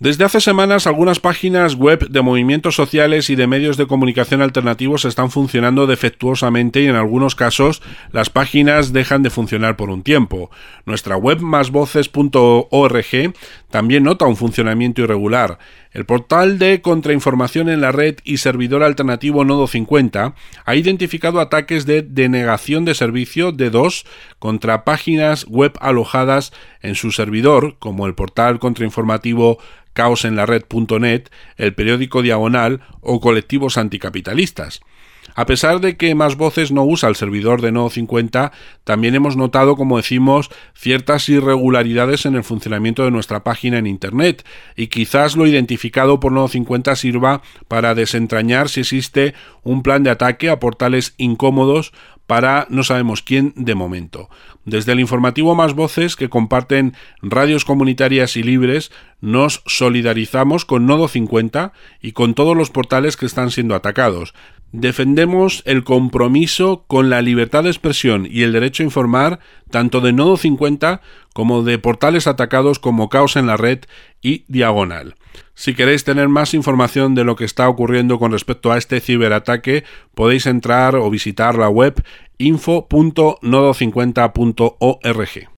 Desde hace semanas, algunas páginas web de movimientos sociales y de medios de comunicación alternativos están funcionando defectuosamente y en algunos casos las páginas dejan de funcionar por un tiempo. Nuestra web másvoces.org también nota un funcionamiento irregular. El portal de contrainformación en la red y servidor alternativo Nodo 50 ha identificado ataques de denegación de servicio DDoS contra páginas web alojadas en su servidor, como el portal contrainformativo caosenlared.net, el periódico Diagonal o colectivos anticapitalistas. A pesar de que Más Voces no usa el servidor de Nodo 50, también hemos notado, como decimos, ciertas irregularidades en el funcionamiento de nuestra página en Internet, y quizás lo identificado por Nodo 50 sirva para desentrañar si existe un plan de ataque a portales incómodos para no sabemos quién de momento. Desde el informativo Más Voces, que comparten radios comunitarias y libres, nos solidarizamos con Nodo 50 y con todos los portales que están siendo atacados. Defendemos el compromiso con la libertad de expresión y el derecho a informar tanto de Nodo 50 como de portales atacados como Caos en la Red y Diagonal. Si queréis tener más información de lo que está ocurriendo con respecto a este ciberataque, podéis entrar o visitar la web info.nodo50.org.